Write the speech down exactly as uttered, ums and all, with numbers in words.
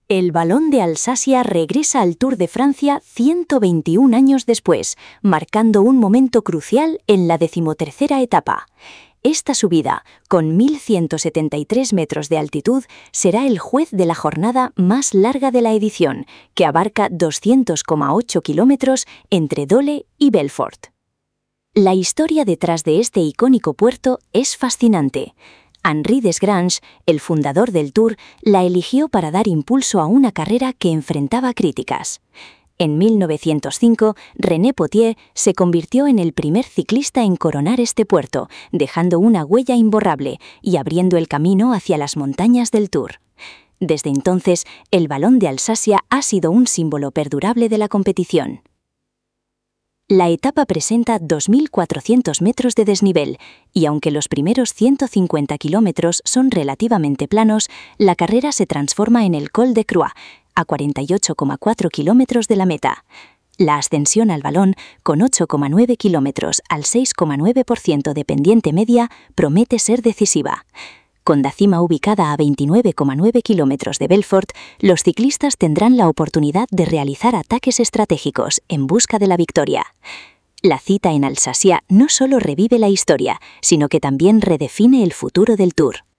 El Balón de Alsacia regresa al Tour de Francia ciento veintiún años después, marcando un momento crucial en la decimotercera etapa. Esta subida, con mil ciento setenta y tres metros de altitud, será el juez de la jornada más larga de la edición, que abarca doscientos coma ocho kilómetros entre Dole y Belfort. La historia detrás de este icónico puerto es fascinante. Henri Desgrange, el fundador del Tour, la eligió para dar impulso a una carrera que enfrentaba críticas. En mil novecientos cinco, René Potier se convirtió en el primer ciclista en coronar este puerto, dejando una huella imborrable y abriendo el camino hacia las montañas del Tour. Desde entonces, el Balón de Alsacia ha sido un símbolo perdurable de la competición. La etapa presenta dos mil cuatrocientos metros de desnivel, y aunque los primeros ciento cincuenta kilómetros son relativamente planos, la carrera se transforma en el Col de Croix, a cuarenta y ocho coma cuatro kilómetros de la meta. La ascensión al balón, con ocho coma nueve kilómetros al seis coma nueve por ciento de pendiente media, promete ser decisiva. Con la cima ubicada a veintinueve coma nueve kilómetros de Belfort, los ciclistas tendrán la oportunidad de realizar ataques estratégicos en busca de la victoria. La cita en Alsacia no solo revive la historia, sino que también redefine el futuro del Tour.